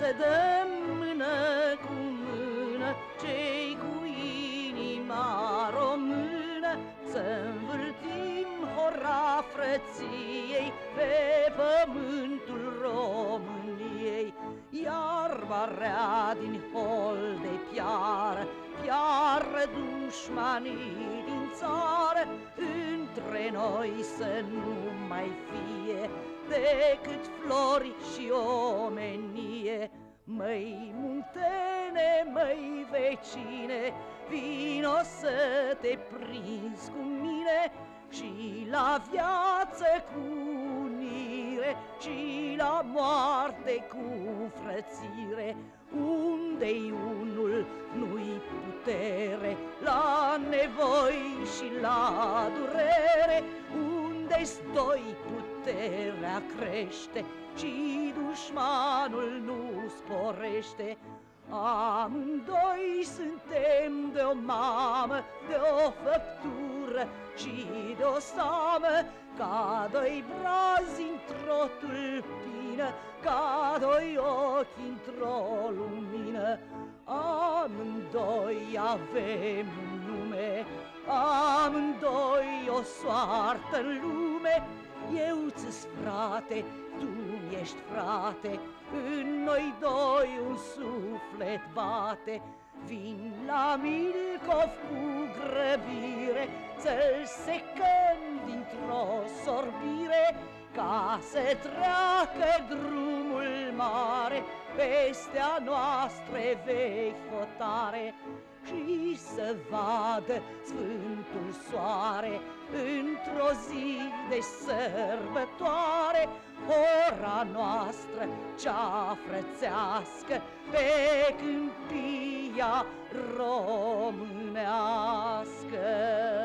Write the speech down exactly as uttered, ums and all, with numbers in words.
să dăm mână cu mână, cei cu inima română, să învârtim hora frăției pe pământul României. Iarba rea din hol de piară, piară dușmanii din țară, între noi să nu mai fie decât flori și omenie. Măi muntene, măi vecine, vino să te prinzi cu mine și la viață cu unire și la moarte cu frățire. Unde-i unul, nu-i putere, la nevoi și la durere. Unde-s doi, puterea crește și dușmanul nu sporește. Amândoi suntem de o mamă, de o făptură și de o samă, ca doi brazi într-o tulpină, ca doi ochi într-o lumină. Amândoi avem un nume, amândoi o soartă în lume. Eu ți-s frate, tu ești frate, în noi doi un suflet bate. Vin la Milcov cu grăbire, să-l secăm dintr-o sorbire, ca să treacă drumul mare peste a noastre vechi hotare și să vadă Sfântul Soare într-o zi de sărbătoare ora noastră cea frățească pe câmpia românească.